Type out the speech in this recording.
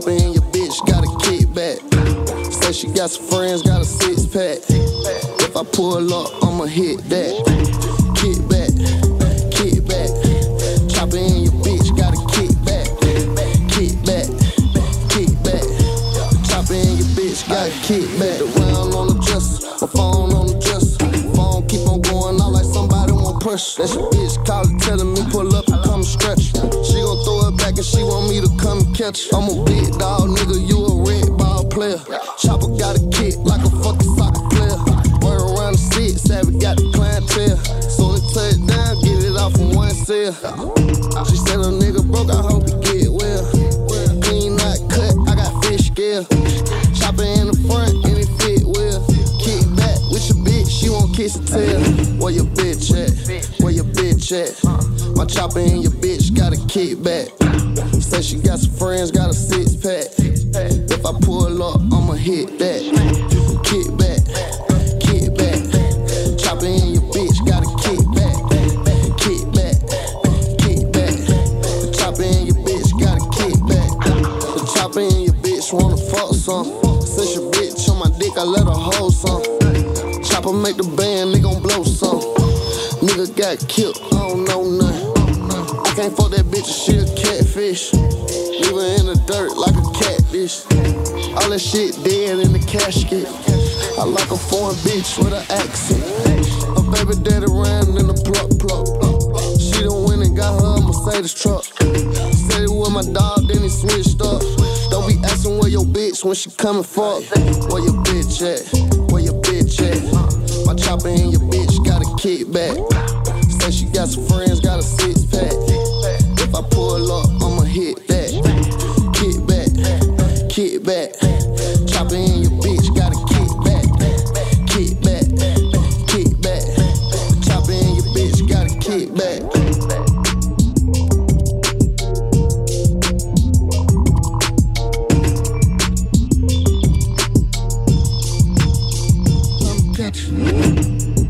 Chopper in your bitch, got a kickback. Say she got some friends, got a six pack. If I pull up, I'ma hit that. Kickback, kickback. Chopper in your bitch, got a kickback. Kickback, kickback. Chopper in your bitch, got a kickback. The round on the dresser, my phone on the dresser. Phone keep on going out like somebody want pressure. That's your bitch calling, telling me pull up and come and stretch. She gon' throw it back and she want me to come and catch. I'm a big dog, nigga, you a red ball player. Chopper got a kick like a fucking soccer player. Word around the seat, Savage got the clientele. Soon as touch down, get it off from one cell. She said a nigga broke, I hope he get well. Clean, not cut, I got fish scale. Chopper in the front, and it fit well. Kick back with your bitch, she won't kiss her tail. Where your bitch at? Where your bitch at? My chopper in your bitch got a kickback. Say she got some friends, got a six pack. If I pull up, I'ma hit that. Kickback, kickback. Chopper in your bitch got a kickback. Kickback, kickback. The chopper in your bitch got a kickback. The chopper in your bitch wanna fuck some. Since your bitch on my dick, I let her hold some. Chopper make the band, they gon' blow some. Nigga got killed, I don't know nothing. I can't fuck that bitch, she a catfish. Leave her in the dirt like a catfish. All that shit dead in the casket. I like a foreign bitch with an accent. A baby daddy ran in the plug. She done went and got her a Mercedes truck. Said it with my dog, then he switched up. Don't be asking where your bitch when she coming fuck. Where your bitch at? Where your bitch at? My chopper in your bitch got a kickback. Say she got some friends, got a six pack. If I pull up, I'ma hit that. Kickback, kickback. Chopper in your bitch got a kickback. Kickback, kickback. Chopper in your bitch got a kickback. Catch you.